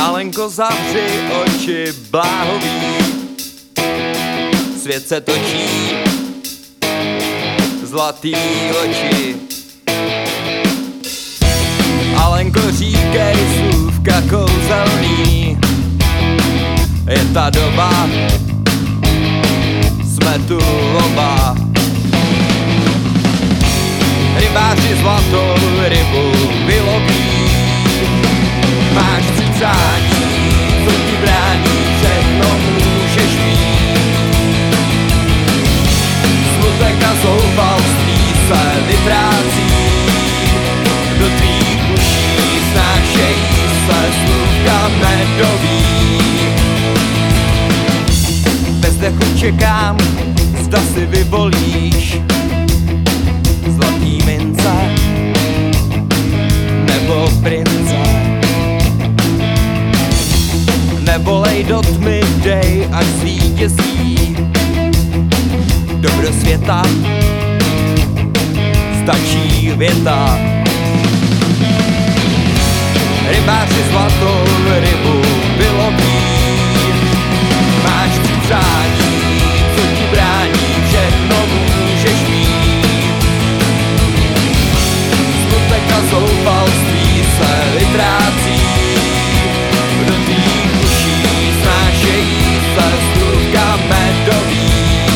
Alenko, zavři oči, bláhový, svět se točí, zlatý oči. Alenko, říkej slůvka kouzelný, je ta doba, jsme tu oba. Rybáři zlatou rybu vyloví, máš přání, co ti brání, všechno můžeš mít. Smutek a zoufalství se vytrácí, do tvých uší snášejí se slůvka medový. Bez dechu čekám, zda si vyvolíš zlatý mince nebo prince. Nevolej do tmy, dej až zvítězí. Dobro světa stačí věta. Rybáři zlatou rybu vyloví, máš přání, co ti brání, všechno můžeš mít. Smutek a zoufalství se vytrácí, do tvých uší snášejí se slůvka medový.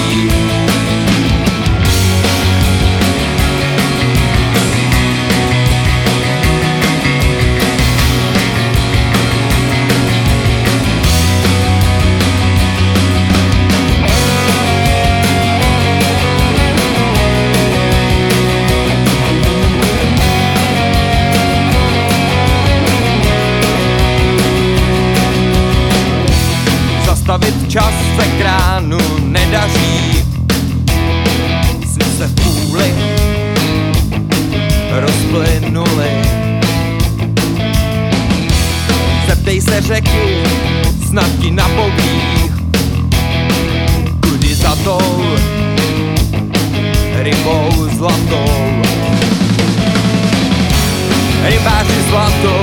Zastavit čas se kránu nedaří, sny se v půli rozplynuli. Zeptej se řeky, snad ti napoví, kudy za tou rybou zlatou. Rybáři zlatou